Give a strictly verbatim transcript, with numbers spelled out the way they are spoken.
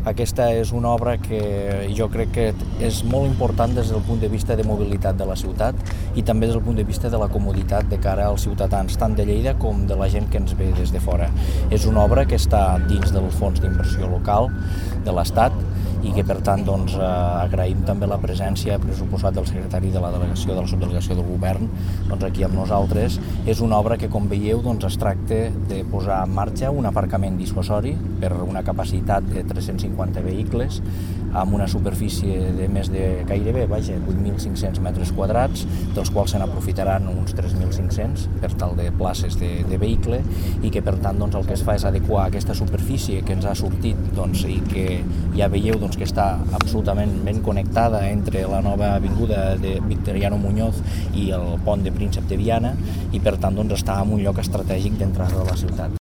Aquesta és una obra que jo crec que és molt important des del punt de vista de mobilitat de la ciutat i també des del punt de vista de la comoditat de cara als ciutadans, tant de Lleida com de la gent que ens ve des de fora. És una obra que està dins del fons d'inversió local de l'Estat i que, per tant, doncs, eh, agraïm també la presència pressuposat del secretari de la delegació, de la subdelegació del govern, doncs, aquí amb nosaltres. És una obra que, com veieu, doncs, es tracta de posar en marxa un aparcament dissuasori per una capacitat de tres-cents cinquanta vehicles amb una superfície de més de gairebé, vaja, vuit mil cinc-cents metres quadrats, dels quals se n'aprofitaran uns tres mil cinc-cents per tal de places de, de vehicle i que, per tant, doncs, el que es fa és adequar aquesta superfície que ens ha sortit doncs, i que ja veieu doncs, que està absolutament ben connectada entre la nova avinguda de Victoriano Muñoz i el pont de Príncep de Viana i, per tant, doncs, està en un lloc estratègic d'entrada de la ciutat.